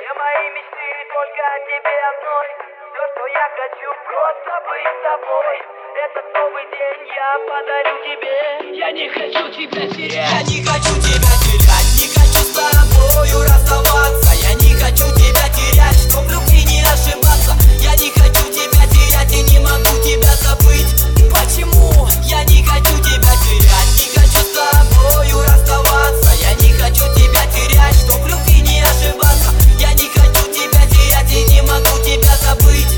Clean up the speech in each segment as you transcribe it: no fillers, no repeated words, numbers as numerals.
Все мои мечты только о тебе одной. Все, что я хочу, просто быть с тобой. Этот новый день я подарю тебе. Я не хочу тебя терять. Я не хочу тебя терять, не хочу с тобою расставаться. Я не хочу тебя терять, чтоб в любви не ошибаться. Я не хочу тебя терять и не могу тебя забыть. Почему? Я не хочу тебя терять, не хочу с тобою расставаться. Я не хочу тебя терять, чтоб в любви не ошибаться. Я не хочу тебя терять и не могу тебя забыть.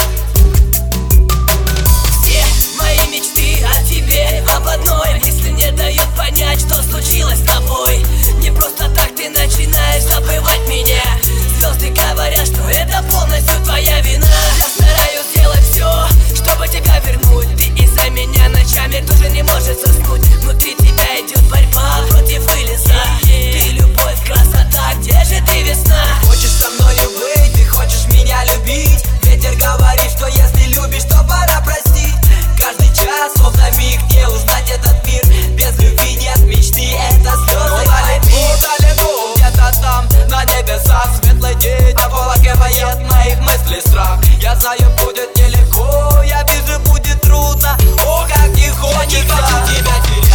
Все мои мечты о тебе об одной. Мысли не дают понять, что случилось с тобой. Не просто так ты начинаешь забывать меня. Звезды говорят, что это полностью твоя вина. Я стараюсь сделать все, чтобы тебя вернуть. Ты из-за меня ночами тоже не можешь заснуть. Внутри тебя идет борьба против вылеза. Ты любовь, красота, где же ты, весна? Хочешь со мною быть, ты хочешь меня любить. Ветер говорит, что если любишь, то пора простить. Каждый час, словно миг, не узнать этот мир. Без любви нет мечты, это слезы. Далеко, где-то там, на небесах, светлый день обволакивает моих мыслей страх. Я знаю, будет нелегко, я вижу, будет трудно. О, как не хочется. Я не хочу тебя терять.